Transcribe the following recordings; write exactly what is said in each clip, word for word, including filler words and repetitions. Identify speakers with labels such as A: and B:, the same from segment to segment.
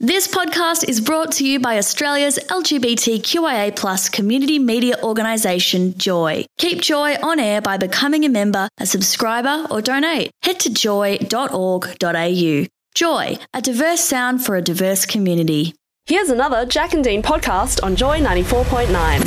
A: This podcast is brought to you by Australia's L G B T Q I A plus community media organisation, Joy. Keep Joy on air by becoming a member, a subscriber or donate. Head to joy dot org dot a u. Joy, a diverse sound for a diverse community.
B: Here's another Jack and Dean podcast on Joy ninety-four point nine.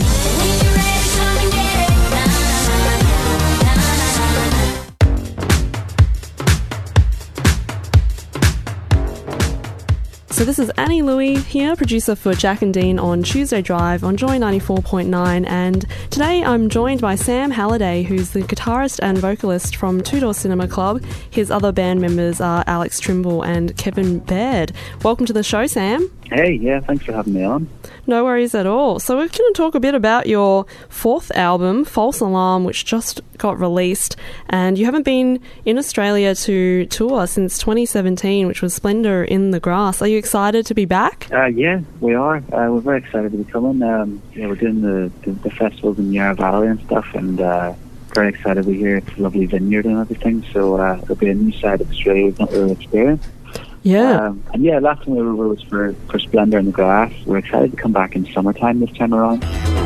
B: So this is Annie Louie here, producer for Jack and Dean on Tuesday Drive on Joy ninety-four point nine, and today I'm joined by Sam Halliday, who's the guitarist and vocalist from Two Door Cinema Club. His other band members are Alex Trimble and Kevin Baird. Welcome to the show, Sam.
C: Hey, yeah, thanks for having me on.
B: No worries at all. So we're going to talk a bit about your fourth album, False Alarm, which just got released, and you haven't been in Australia to tour since twenty seventeen, which was Splendour in the Grass. Are you excited to be back?
C: Uh, yeah, we are. Uh, we're very excited to be coming. Um, yeah, we're doing the, the, the festivals in Yarra Valley and stuff, and uh, very excited. We hear it's a lovely vineyard and everything, so uh, it'll be a new side of Australia we've not really experienced.
B: Yeah.
C: Um, and yeah, last time we were was for, for Splendour in the Grass. We're excited to come back in summertime this time around.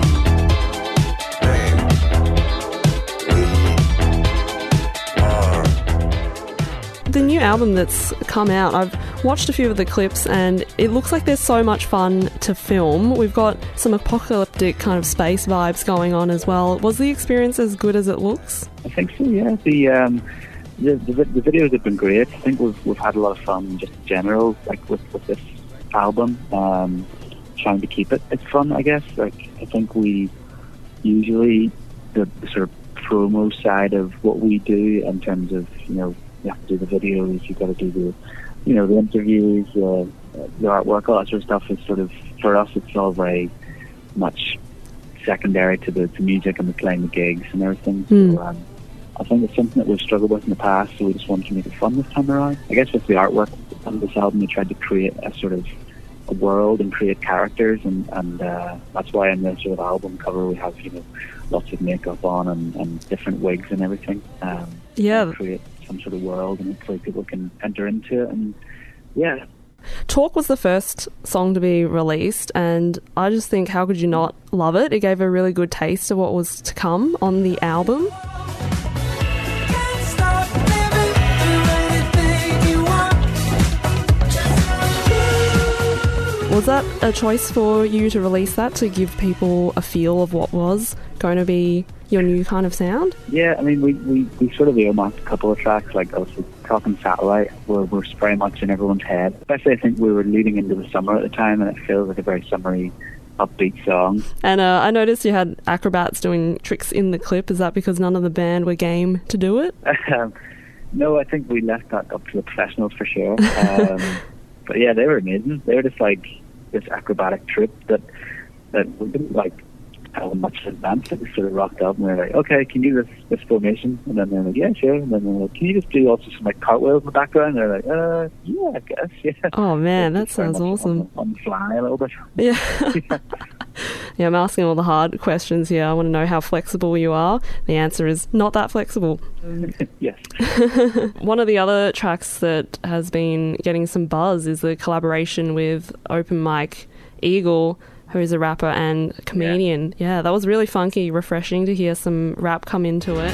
B: The new album that's come out, I've watched a few of the clips and it looks like there's so much fun to film. We've got some apocalyptic kind of space vibes going on as well. Was the experience as good as it looks?
C: I think so, yeah. The um, the, the, the videos have been great. I think we've, we've had a lot of fun just in general, like with, with this album, um, trying to keep it it's fun, I guess. Like, I think we usually, the, the sort of promo side of what we do in terms of, you know, you have to do the videos, you've got to do the, you know, the interviews, uh, the artwork, all that sort of stuff is sort of, for us, it's all very much secondary to the to music and the playing the gigs and everything.
B: Mm.
C: So, um, I think it's something that we've struggled with in the past, so we just wanted to make it fun this time around. I guess with the artwork on this album, we tried to create a sort of a world and create characters, and, and uh, that's why in the sort of album cover we have, you know, lots of makeup on and, and different wigs and everything. Um,
B: yeah.
C: Create some sort of world and hopefully people can enter into it, and yeah.
B: Talk was the first song to be released, and I just think, how could you not love it? It gave a really good taste of what was to come on the album. Was that a choice for you to release that, to give people a feel of what was going to be your new kind of sound?
C: Yeah, I mean, we, we, we sort of earmarked a couple of tracks, like also Talking Satellite, were, were very much in everyone's head. Especially, I think we were leading into the summer at the time, and it feels like a very summery, upbeat song. And
B: uh, I noticed you had acrobats doing tricks in the clip. Is that because none of the band were game to do it?
C: um, no, I think we left that up to the professionals for sure. Um, but yeah, they were amazing. They were just like this acrobatic troupe that that we didn't like how much in advance. It sort of rocked up and we were like, okay, can you do this, this formation? And then they're like, yeah, sure. And then they're like, can you just do also some like cartwheels in the background? And they're like, uh, yeah, I guess, yeah.
B: Oh man, that sounds awesome.
C: On, on the fly a little bit.
B: Yeah. yeah. Yeah, I'm asking all the hard questions here. I want to know how flexible you are. The answer is not that flexible.
C: Yes.
B: One of the other tracks that has been getting some buzz is the collaboration with Open Mike Eagle, who is a rapper and comedian. Yeah. yeah, that was really funky, refreshing to hear some rap come into it.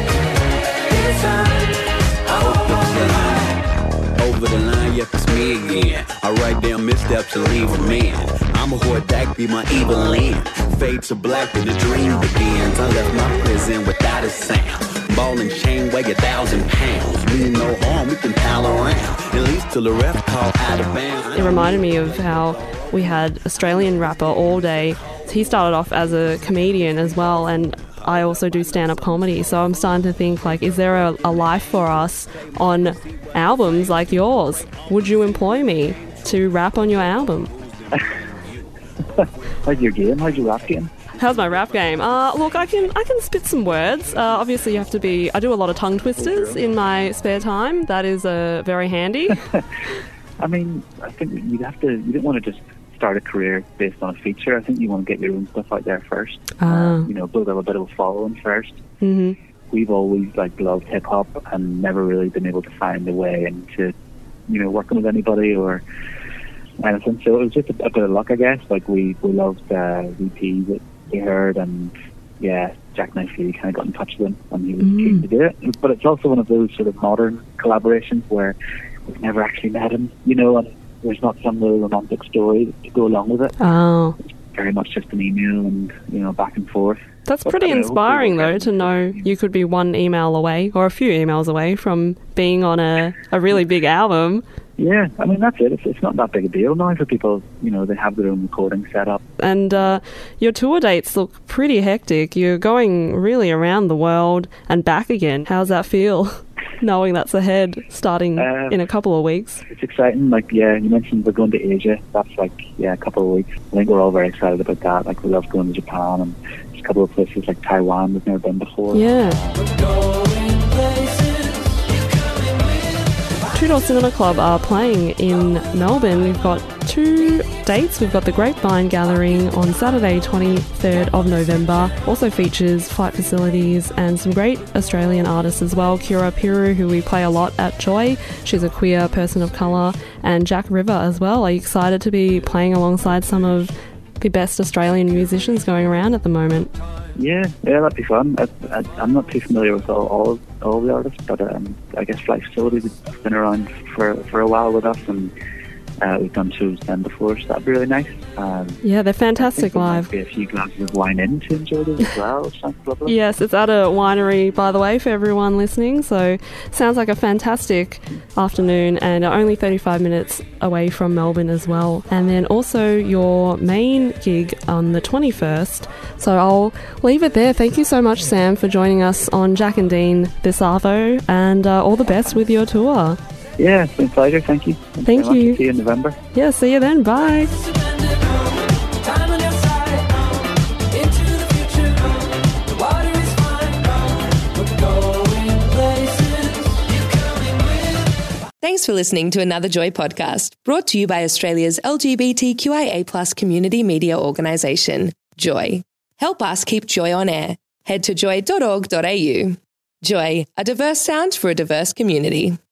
D: Over the line, yep, it's me again. I write down missteps and leave a man. I'm a hordak, be my evil land. Fade to black and the dream begins. I left my prison without a sound. Ball and chain weigh a thousand pounds. Mean no harm, we can pal around. At least till the ref call out of bounds.
B: It reminded me of how we had Australian rapper All Day. He started off as a comedian as well, and I also do stand-up comedy, so I'm starting to think, like, is there a, a life for us on albums like yours? Would you employ me to rap on your album?
C: How's your game? How's your rap game?
B: How's my rap game? Uh, look, I can I can spit some words. Uh, obviously, you have to be... I do a lot of tongue twisters in my spare time. That is uh, very handy.
C: I mean, I think you'd have to... You don't want to just start a career based on a feature. I think you want to get your own stuff out there first.
B: Uh.
C: Um, you know, build up a bit of a following first.
B: Mm-hmm.
C: We've always like loved hip hop and never really been able to find a way into, you know, working with anybody or anything. So it was just a, a bit of luck, I guess. Like we, we loved uh, the E P that we heard, and yeah, Jack Nicely kind of got in touch with him, and he was mm. keen to do it. But it's also one of those sort of modern collaborations where we've never actually met him, you know, and there's not some little romantic story to go along with it.
B: Oh.
C: It's very much just an email and, you know, back and forth.
B: That's but pretty inspiring, though, to know you could be one email away or a few emails away from being on a, a really big album.
C: Yeah, I mean, that's it. It's, it's not that big a deal now for people. You know, they have their own recording set up.
B: And uh, your tour dates look pretty hectic. You're going really around the world and back again. How's that feel, knowing that's ahead, starting uh, in a couple of weeks?
C: It's exciting. Like, yeah, you mentioned we're going to Asia. That's like, yeah, a couple of weeks. I think we're all very excited about that. Like, we love going to Japan and just a couple of places like Taiwan we've never been before.
B: Yeah. Two Door Cinema Club are playing in Melbourne. We've got two dates. We've got the Grapevine Gathering on Saturday, twenty-third of November. Also features Flight Facilities and some great Australian artists as well. Kira Piru, who we play a lot at Joy. She's a queer person of colour. And Jack River as well. Are you excited to be playing alongside some of the best Australian musicians going around at the moment?
C: Yeah, yeah, that'd be fun. I, I, I'm not too familiar with all all, all the artists, but um, I guess Flight Facilities has been around for for a while with us, and uh, we've done shows with them before, so that'd be really nice. Um,
B: yeah, they're fantastic live.
C: There might be a few glasses of wine in to enjoy this as well. Sounds lovely.
B: Yes, it's at a winery, by the way, for everyone listening, so sounds like a fantastic afternoon, and only thirty-five minutes away from Melbourne as well. And then also your main gig on the twenty-first. So I'll leave it there. Thank you so much, Sam, for joining us on Jack and Dean this Arvo, and uh, all the best with your tour.
C: Yeah, it's been a pleasure. Thank you. Thanks
B: Thank you.
C: Much. See you in November.
B: Yeah, see you then. Bye.
E: Thanks for listening to another Joy podcast, brought to you by Australia's L G B T Q I A plus community media organisation, Joy. Help us keep Joy on air. Head to joy dot org dot a u. Joy, a diverse sound for a diverse community.